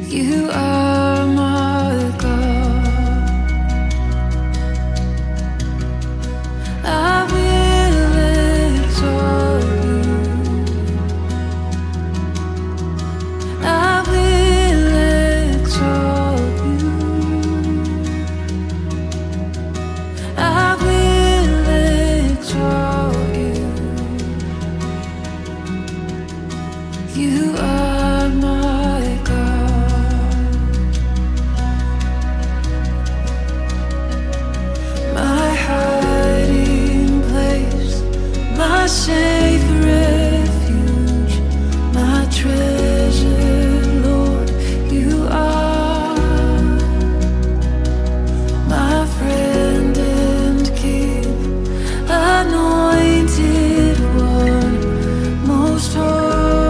You are my God. I will exalt you. I will exalt you. I will exalt you. You are my God. My hiding place, my safe refuge, my treasure, Lord, you are my friend and King, anointed one, most holy.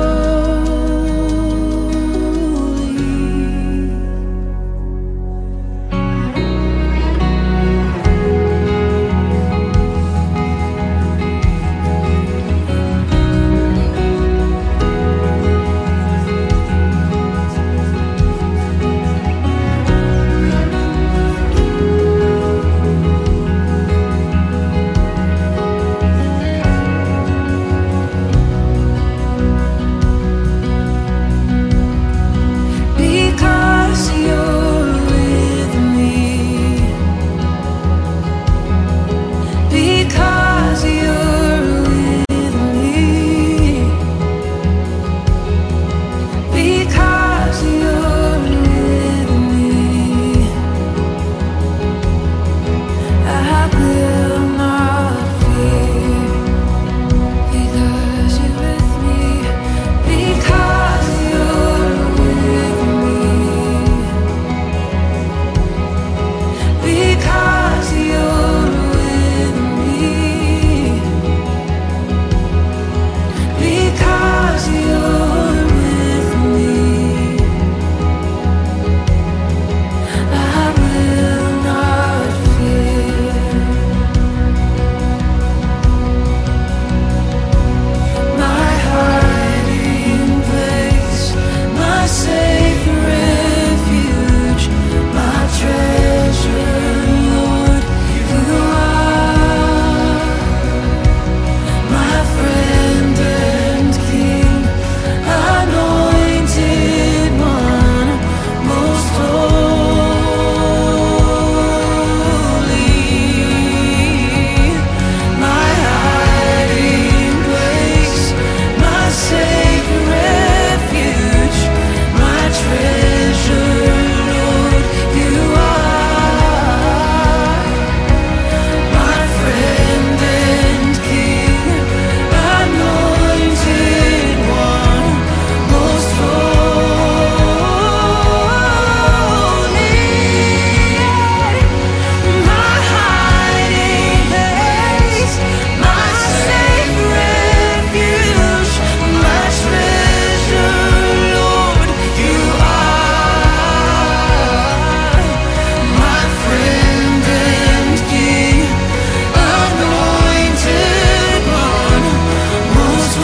Because you're with me, because you're with me, because you're with me, I will not fear. Because you're with me, because you're with me, because you're with me, because you're with me, I will not fear. My hiding place, my safe refuge, my treasure, Lord, you are my friend and King, anointed one, most holy. My hiding place, my safe refuge, my treasure, Lord, you are my friend and King, anointed one, most holy. My hiding place, my safe refuge, my treasure, Lord, you are my friend and King, anointed one, most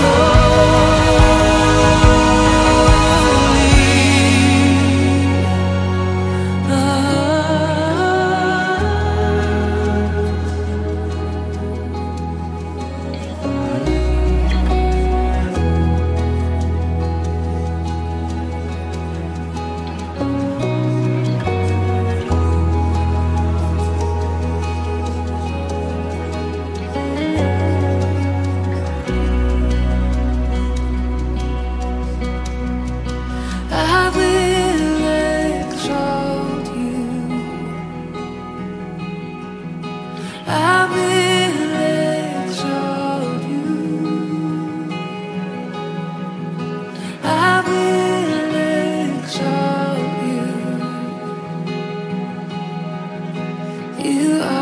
I will exalt you. I will exalt you. I will exalt you. You are